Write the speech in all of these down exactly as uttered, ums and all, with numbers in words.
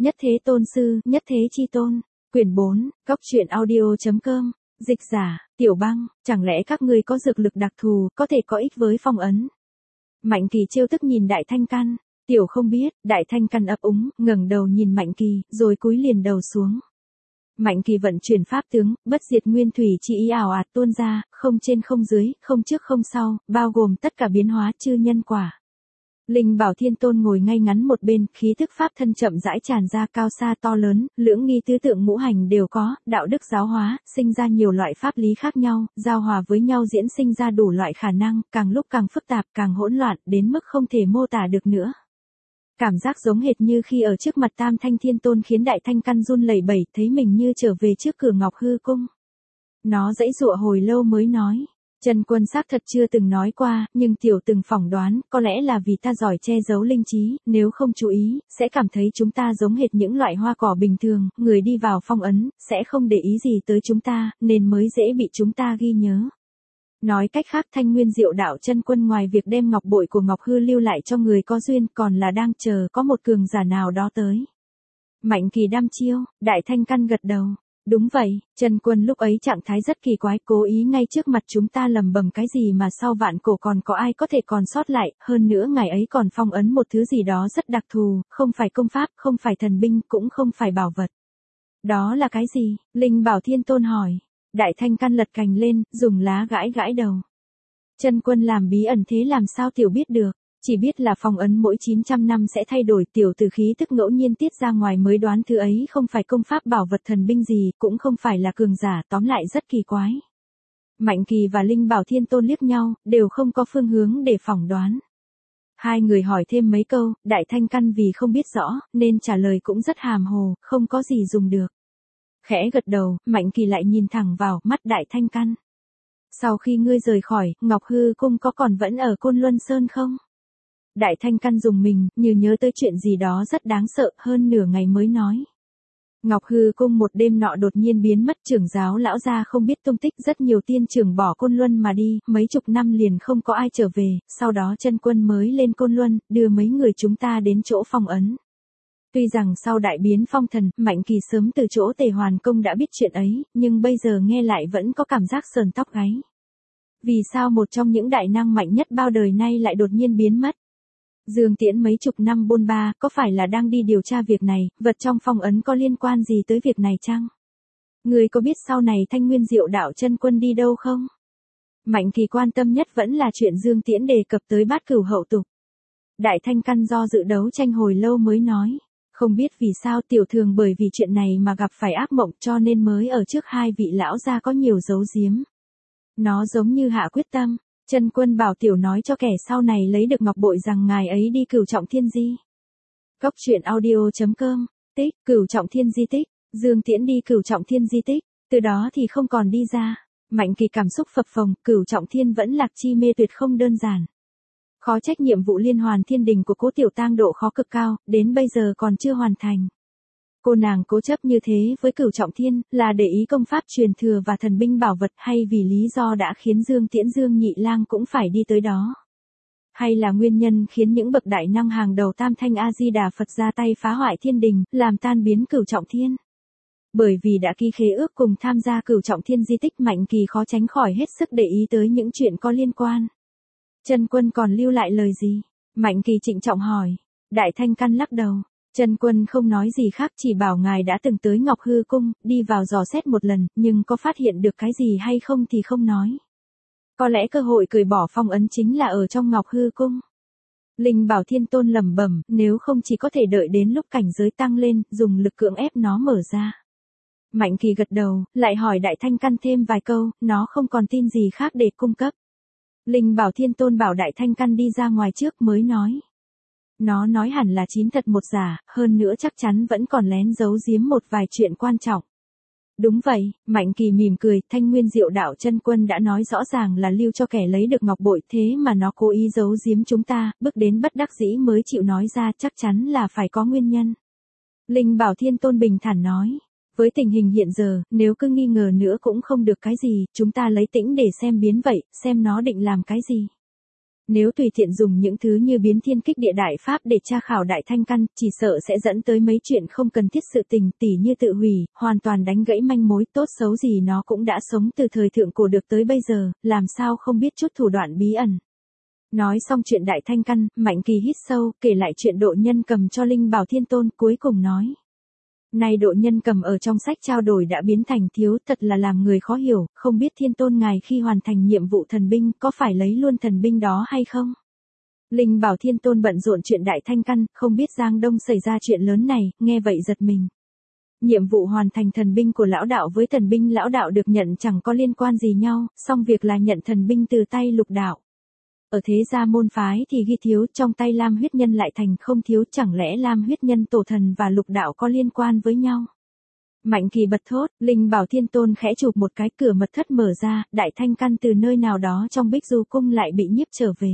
Nhất Thế Tôn Sư, Nhất Thế Chi Tôn. Quyển bốn, Cốc truyện audio.com. Dịch giả, Tiểu Băng, chẳng lẽ các ngươi có dược lực đặc thù, có thể có ích với phong ấn? Mạnh Kỳ trêu tức nhìn Đại Thanh Căn. Tiểu không biết, Đại Thanh Căn ấp úng, ngẩng đầu nhìn Mạnh Kỳ, rồi cúi liền đầu xuống. Mạnh Kỳ vận chuyển pháp tướng, bất diệt nguyên thủy chi ý ảo ạt tuôn ra, không trên không dưới, không trước không sau, bao gồm tất cả biến hóa chư nhân quả. Linh Bảo Thiên Tôn ngồi ngay ngắn một bên, khí thức pháp thân chậm rãi tràn ra cao xa to lớn, lưỡng nghi tứ tượng ngũ hành đều có, đạo đức giáo hóa, sinh ra nhiều loại pháp lý khác nhau, giao hòa với nhau diễn sinh ra đủ loại khả năng, càng lúc càng phức tạp, càng hỗn loạn, đến mức không thể mô tả được nữa. Cảm giác giống hệt như khi ở trước mặt Tam Thanh Thiên Tôn khiến Đại Thanh Căn run lẩy bẩy, thấy mình như trở về trước cửa Ngọc Hư Cung. Nó giãy giụa hồi lâu mới nói. Chân Quân xác thật chưa từng nói qua, nhưng tiểu từng phỏng đoán, có lẽ là vì ta giỏi che giấu linh trí, nếu không chú ý, sẽ cảm thấy chúng ta giống hệt những loại hoa cỏ bình thường, người đi vào phong ấn, sẽ không để ý gì tới chúng ta, nên mới dễ bị chúng ta ghi nhớ. Nói cách khác Thanh Nguyên Diệu Đạo Chân Quân ngoài việc đem ngọc bội của Ngọc Hư lưu lại cho người có duyên, còn là đang chờ có một cường giả nào đó tới. Mạnh Kỳ đăm chiêu, Đại Thanh Căn gật đầu. Đúng vậy, Chân Quân lúc ấy trạng thái rất kỳ quái, cố ý ngay trước mặt chúng ta lầm bầm cái gì mà sau vạn cổ còn có ai có thể còn sót lại, hơn nữa ngày ấy còn phong ấn một thứ gì đó rất đặc thù, không phải công pháp, không phải thần binh, cũng không phải bảo vật. Đó là cái gì? Linh Bảo Thiên Tôn hỏi. Đại Thanh Căn lật cành lên, dùng lá gãi gãi đầu. Chân Quân làm bí ẩn thế làm sao tiểu biết được? Chỉ biết là phong ấn mỗi chín trăm năm sẽ thay đổi, tiểu từ khí tức ngẫu nhiên tiết ra ngoài mới đoán thứ ấy không phải công pháp bảo vật thần binh gì, cũng không phải là cường giả, tóm lại rất kỳ quái. Mạnh Kỳ và Linh Bảo Thiên Tôn liếc nhau, đều không có phương hướng để phỏng đoán. Hai người hỏi thêm mấy câu, Đại Thanh Căn vì không biết rõ, nên trả lời cũng rất hàm hồ, không có gì dùng được. Khẽ gật đầu, Mạnh Kỳ lại nhìn thẳng vào mắt Đại Thanh Căn. Sau khi ngươi rời khỏi, Ngọc Hư Cung có còn vẫn ở Côn Luân Sơn không? Đại Thanh Căn dùng mình, như nhớ tới chuyện gì đó rất đáng sợ, hơn nửa ngày mới nói. Ngọc Hư Cung một đêm nọ đột nhiên biến mất, trưởng giáo lão gia không biết tung tích, rất nhiều tiên trưởng bỏ Côn Luân mà đi, mấy chục năm liền không có ai trở về, sau đó Chân Quân mới lên Côn Luân, đưa mấy người chúng ta đến chỗ phong ấn. Tuy rằng sau đại biến phong thần, Mạnh Kỳ sớm từ chỗ Tề Hoàn Công đã biết chuyện ấy, nhưng bây giờ nghe lại vẫn có cảm giác sờn tóc gáy. Vì sao một trong những đại năng mạnh nhất bao đời nay lại đột nhiên biến mất? Dương Tiễn mấy chục năm bôn ba, có phải là đang đi điều tra việc này, vật trong phong ấn có liên quan gì tới việc này chăng? Người có biết sau này Thanh Nguyên Diệu Đạo Chân Quân đi đâu không? Mạnh Kỳ quan tâm nhất vẫn là chuyện Dương Tiễn đề cập tới Bát Cửu hậu tục. Đại Thanh Căn do dự đấu tranh hồi lâu mới nói. Không biết vì sao tiểu thường bởi vì chuyện này mà gặp phải ác mộng cho nên mới ở trước hai vị lão gia có nhiều giấu giếm. Nó giống như hạ quyết tâm. Chân Quân bảo tiểu nói cho kẻ sau này lấy được ngọc bội rằng ngài ấy đi Cửu Trọng Thiên Di. Cốc truyện audio.com. Tích, Cửu Trọng Thiên Di tích. Dương Tiễn đi Cửu Trọng Thiên Di tích, từ đó thì không còn đi ra. Mạnh Kỳ cảm xúc phập phồng, Cửu Trọng Thiên vẫn lạc chi mê tuyệt không đơn giản. Khó trách nhiệm vụ liên hoàn thiên đình của Cố Tiểu Tang độ khó cực cao, đến bây giờ còn chưa hoàn thành. Cô nàng cố chấp như thế với Cửu Trọng Thiên, là để ý công pháp truyền thừa và thần binh bảo vật, hay vì lý do đã khiến Dương Tiễn Dương Nhị Lang cũng phải đi tới đó? Hay là nguyên nhân khiến những bậc đại năng hàng đầu Tam Thanh A Di Đà Phật ra tay phá hoại thiên đình, làm tan biến Cửu Trọng Thiên? Bởi vì đã ký khế ước cùng tham gia Cửu Trọng Thiên di tích, Mạnh Kỳ khó tránh khỏi hết sức để ý tới những chuyện có liên quan. Chân Quân còn lưu lại lời gì? Mạnh Kỳ trịnh trọng hỏi. Đại Thanh Căn lắc đầu. Chân Quân không nói gì khác, chỉ bảo ngài đã từng tới Ngọc Hư Cung, đi vào dò xét một lần, nhưng có phát hiện được cái gì hay không thì không nói. Có lẽ cơ hội cởi bỏ phong ấn chính là ở trong Ngọc Hư Cung. Linh Bảo Thiên Tôn lẩm bẩm, nếu không chỉ có thể đợi đến lúc cảnh giới tăng lên, dùng lực cưỡng ép nó mở ra. Mạnh Kỳ gật đầu, lại hỏi Đại Thanh Căn thêm vài câu, nó không còn tin gì khác để cung cấp. Linh Bảo Thiên Tôn bảo Đại Thanh Căn đi ra ngoài trước mới nói. Nó nói hẳn là chín thật một giả, hơn nữa chắc chắn vẫn còn lén giấu giếm một vài chuyện quan trọng. Đúng vậy, Mạnh Kỳ mỉm cười, Thanh Nguyên Diệu Đạo Chân Quân đã nói rõ ràng là lưu cho kẻ lấy được ngọc bội, thế mà nó cố ý giấu giếm chúng ta, bước đến bất đắc dĩ mới chịu nói ra, chắc chắn là phải có nguyên nhân. Linh Bảo Thiên Tôn bình thản nói. Với tình hình hiện giờ, nếu cứ nghi ngờ nữa cũng không được cái gì, chúng ta lấy tĩnh để xem biến vậy, xem nó định làm cái gì. Nếu tùy tiện dùng những thứ như biến thiên kích địa đại pháp để tra khảo Đại Thanh Căn, chỉ sợ sẽ dẫn tới mấy chuyện không cần thiết sự tình, tỉ như tự hủy, hoàn toàn đánh gãy manh mối, tốt xấu gì nó cũng đã sống từ thời thượng cổ được tới bây giờ, làm sao không biết chút thủ đoạn bí ẩn. Nói xong chuyện Đại Thanh Căn, Mạnh Kỳ hít sâu, kể lại chuyện Độ Nhân Cầm cho Linh Bảo Thiên Tôn, cuối cùng nói. Nay Độ Nhân Cầm ở trong sách trao đổi đã biến thành thiếu, thật là làm người khó hiểu, không biết Thiên Tôn ngài khi hoàn thành nhiệm vụ thần binh có phải lấy luôn thần binh đó hay không? Linh Bảo Thiên Tôn bận rộn chuyện Đại Thanh Căn, không biết Giang Đông xảy ra chuyện lớn này, nghe vậy giật mình. Nhiệm vụ hoàn thành thần binh của lão đạo với thần binh lão đạo được nhận chẳng có liên quan gì nhau, song việc là nhận thần binh từ tay lục đạo. Ở thế gia môn phái thì ghi thiếu, trong tay Lam huyết nhân lại thành không thiếu, chẳng lẽ Lam huyết nhân tổ thần và lục đạo có liên quan với nhau? Mạnh Kỳ bật thốt, Linh Bảo Thiên Tôn khẽ chụp một cái, cửa mật thất mở ra, Đại Thanh Căn từ nơi nào đó trong Bích Du cung lại bị nhiếp trở về.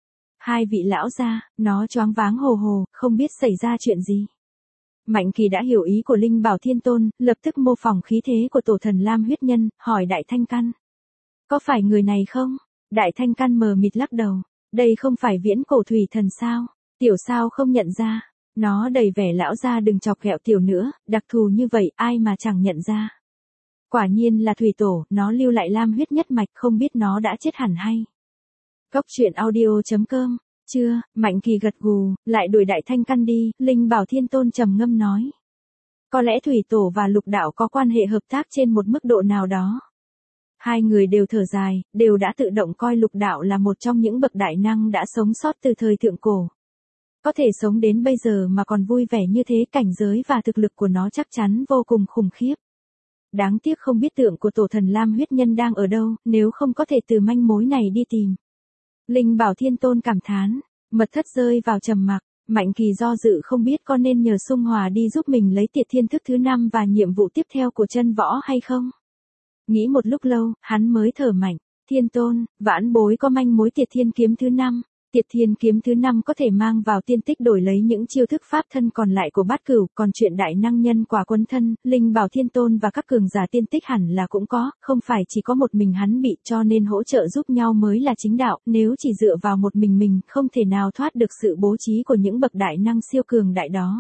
Hai vị lão gia, nó choáng váng hồ hồ, không biết xảy ra chuyện gì. Mạnh Kỳ đã hiểu ý của Linh Bảo Thiên Tôn, lập tức mô phỏng khí thế của tổ thần Lam huyết nhân, hỏi Đại Thanh Căn. Có phải người này không? Đại Thanh Căn mờ mịt lắc đầu, đây không phải Viễn Cổ Thủy Thần sao? Tiểu sao không nhận ra? Nó đầy vẻ lão gia đừng chọc ghẹo tiểu nữa, đặc thù như vậy ai mà chẳng nhận ra. Quả nhiên là thủy tổ, nó lưu lại Lam huyết nhất mạch, không biết nó đã chết hẳn hay. Cốc truyện audio chấm com, chưa, Mạnh Kỳ gật gù, lại đuổi Đại Thanh Căn đi, Linh Bảo Thiên Tôn trầm ngâm nói. Có lẽ thủy tổ và lục đạo có quan hệ hợp tác trên một mức độ nào đó. Hai người đều thở dài, đều đã tự động coi lục đạo là một trong những bậc đại năng đã sống sót từ thời thượng cổ. Có thể sống đến bây giờ mà còn vui vẻ như thế, cảnh giới và thực lực của nó chắc chắn vô cùng khủng khiếp. Đáng tiếc không biết tượng của tổ thần Lam huyết nhân đang ở đâu, nếu không có thể từ manh mối này đi tìm. Linh Bảo Thiên Tôn cảm thán, mật thất rơi vào trầm mặc, Mạnh Kỳ do dự không biết có nên nhờ Xung Hòa đi giúp mình lấy Tiệt Thiên Thức thứ năm và nhiệm vụ tiếp theo của chân võ hay không. Nghĩ một lúc lâu, hắn mới thở mạnh, Thiên Tôn, vãn bối có manh mối Tiệt Thiên Kiếm thứ năm. Tiệt Thiên Kiếm thứ năm có thể mang vào tiên tích đổi lấy những chiêu thức pháp thân còn lại của Bát Cửu, còn chuyện đại năng nhân quả quân thân, Linh Bảo Thiên Tôn và các cường giả tiên tích hẳn là cũng có, không phải chỉ có một mình hắn bị, cho nên hỗ trợ giúp nhau mới là chính đạo, nếu chỉ dựa vào một mình mình, không thể nào thoát được sự bố trí của những bậc đại năng siêu cường đại đó.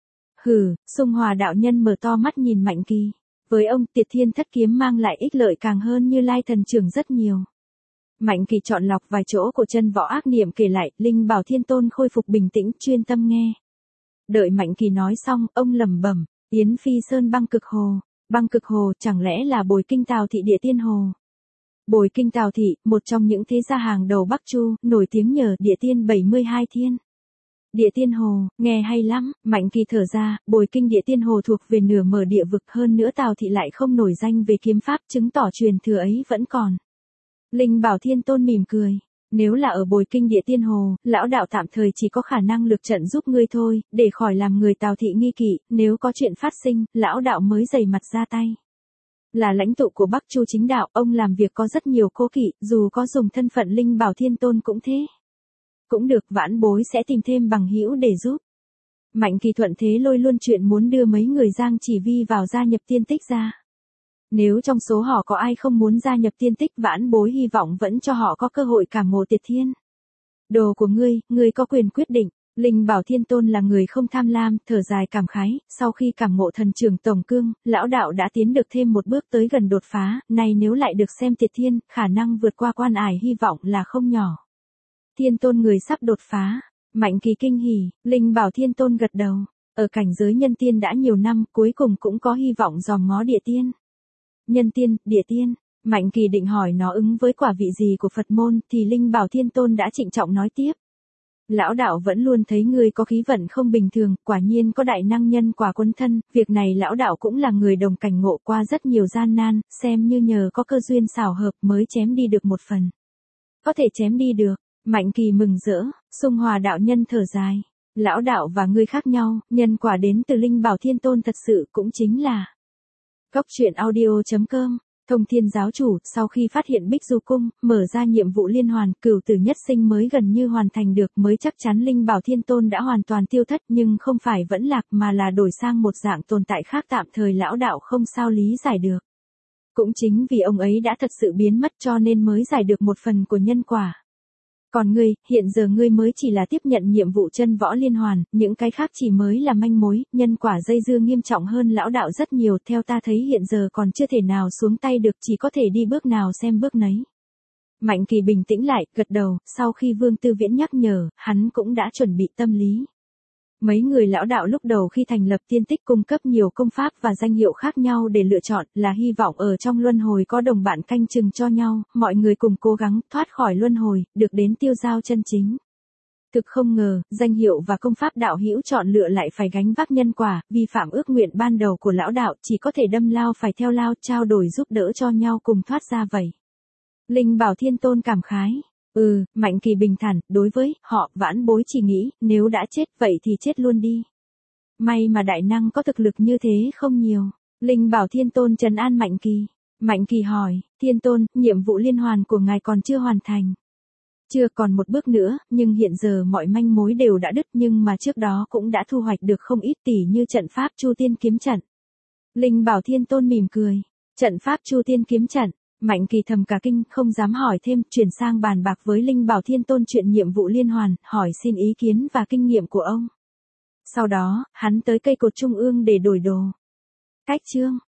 Hừ, Xung Hòa đạo nhân mở to mắt nhìn Mạnh Kỳ. Với ông, Tiệt Thiên Thất Kiếm mang lại ích lợi càng hơn Như Lai Thần Trưởng rất nhiều. Mạnh Kỳ chọn lọc vài chỗ của chân võ ác niệm kể lại, Linh Bảo Thiên Tôn khôi phục bình tĩnh, chuyên tâm nghe. Đợi Mạnh Kỳ nói xong, ông lẩm bẩm, Yến Phi Sơn băng cực hồ, băng cực hồ chẳng lẽ là Bồi Kinh Tào Thị Địa Tiên Hồ. Bồi Kinh Tào Thị, một trong những thế gia hàng đầu Bắc Chu, nổi tiếng nhờ Địa Tiên bảy mươi hai thiên. Địa Tiên Hồ, nghe hay lắm, Mạnh Kỳ thở ra, Bồi Kinh Địa Tiên Hồ thuộc về nửa mở địa vực, hơn nữa Tào Thị lại không nổi danh về kiếm pháp, chứng tỏ truyền thừa ấy vẫn còn. Linh Bảo Thiên Tôn mỉm cười, nếu là ở Bồi Kinh Địa Tiên Hồ, lão đạo tạm thời chỉ có khả năng lực trận giúp ngươi thôi, để khỏi làm người Tào Thị nghi kỵ, nếu có chuyện phát sinh, lão đạo mới dày mặt ra tay. Là lãnh tụ của Bắc Chu chính đạo, ông làm việc có rất nhiều cố kỵ, dù có dùng thân phận Linh Bảo Thiên Tôn cũng thế. Cũng được, vãn bối sẽ tìm thêm bằng hữu để giúp. Mạnh Kỳ thuận thế lôi luôn chuyện muốn đưa mấy người Giang Chỉ Vi vào gia nhập tiên tích ra. Nếu trong số họ có ai không muốn gia nhập tiên tích, vãn bối hy vọng vẫn cho họ có cơ hội cảm ngộ Tiệt Thiên. Đồ của ngươi, ngươi có quyền quyết định. Linh Bảo Thiên Tôn là người không tham lam, thở dài cảm khái, sau khi cảm ngộ thần trưởng tổng cương, lão đạo đã tiến được thêm một bước tới gần đột phá, này nếu lại được xem Tiệt Thiên, khả năng vượt qua quan ải hy vọng là không nhỏ. Thiên Tôn người sắp đột phá, Mạnh Kỳ kinh hỉ, Linh Bảo Thiên Tôn gật đầu, ở cảnh giới nhân tiên đã nhiều năm, cuối cùng cũng có hy vọng dòm ngó địa tiên. Nhân tiên, địa tiên, Mạnh Kỳ định hỏi nó ứng với quả vị gì của Phật môn, thì Linh Bảo Thiên Tôn đã trịnh trọng nói tiếp. Lão đạo vẫn luôn thấy ngươi có khí vận không bình thường, quả nhiên có đại năng nhân quả quân thân, việc này lão đạo cũng là người đồng cảnh ngộ qua rất nhiều gian nan, xem như nhờ có cơ duyên xảo hợp mới chém đi được một phần. Có thể chém đi được, Mạnh Kỳ mừng rỡ, Xung Hòa đạo nhân thở dài. Lão đạo và ngươi khác nhau, nhân quả đến từ Linh Bảo Thiên Tôn thật sự cũng chính là. Cốc truyện audio chấm com, Thông Thiên giáo chủ, sau khi phát hiện Bích Du Cung, mở ra nhiệm vụ liên hoàn, cửu tử nhất sinh mới gần như hoàn thành được, mới chắc chắn Linh Bảo Thiên Tôn đã hoàn toàn tiêu thất, nhưng không phải vẫn lạc mà là đổi sang một dạng tồn tại khác, tạm thời lão đạo không sao lý giải được. Cũng chính vì ông ấy đã thật sự biến mất cho nên mới giải được một phần của nhân quả. Còn ngươi, hiện giờ ngươi mới chỉ là tiếp nhận nhiệm vụ chân võ liên hoàn, những cái khác chỉ mới là manh mối, nhân quả dây dưa nghiêm trọng hơn lão đạo rất nhiều, theo ta thấy hiện giờ còn chưa thể nào xuống tay được, chỉ có thể đi bước nào xem bước nấy. Mạnh Kỳ bình tĩnh lại, gật đầu, sau khi Vương Tư Viễn nhắc nhở, hắn cũng đã chuẩn bị tâm lý. Mấy người lão đạo lúc đầu khi thành lập tiên tích cung cấp nhiều công pháp và danh hiệu khác nhau để lựa chọn, là hy vọng ở trong luân hồi có đồng bạn canh chừng cho nhau, mọi người cùng cố gắng thoát khỏi luân hồi, được đến tiêu giao chân chính. Thực không ngờ, danh hiệu và công pháp đạo hữu chọn lựa lại phải gánh vác nhân quả, vi phạm ước nguyện ban đầu của lão đạo, chỉ có thể đâm lao phải theo lao, trao đổi giúp đỡ cho nhau cùng thoát ra vậy. Linh Bảo Thiên Tôn cảm khái. Ừ, Mạnh Kỳ bình thản, đối với họ, vãn bối chỉ nghĩ, nếu đã chết vậy thì chết luôn đi. May mà đại năng có thực lực như thế không nhiều. Linh Bảo Thiên Tôn trấn an Mạnh Kỳ. Mạnh Kỳ hỏi, Thiên Tôn, nhiệm vụ liên hoàn của ngài còn chưa hoàn thành. Chưa, còn một bước nữa, nhưng hiện giờ mọi manh mối đều đã đứt, nhưng mà trước đó cũng đã thu hoạch được không ít, tỷ như trận pháp Chu Tiên kiếm trận. Linh Bảo Thiên Tôn mỉm cười. Trận pháp Chu Tiên kiếm trận. Mạnh Kỳ thầm cả kinh, không dám hỏi thêm, chuyển sang bàn bạc với Linh Bảo Thiên Tôn chuyện nhiệm vụ liên hoàn, hỏi xin ý kiến và kinh nghiệm của ông. Sau đó, hắn tới cây cột trung ương để đổi đồ. Cách chương.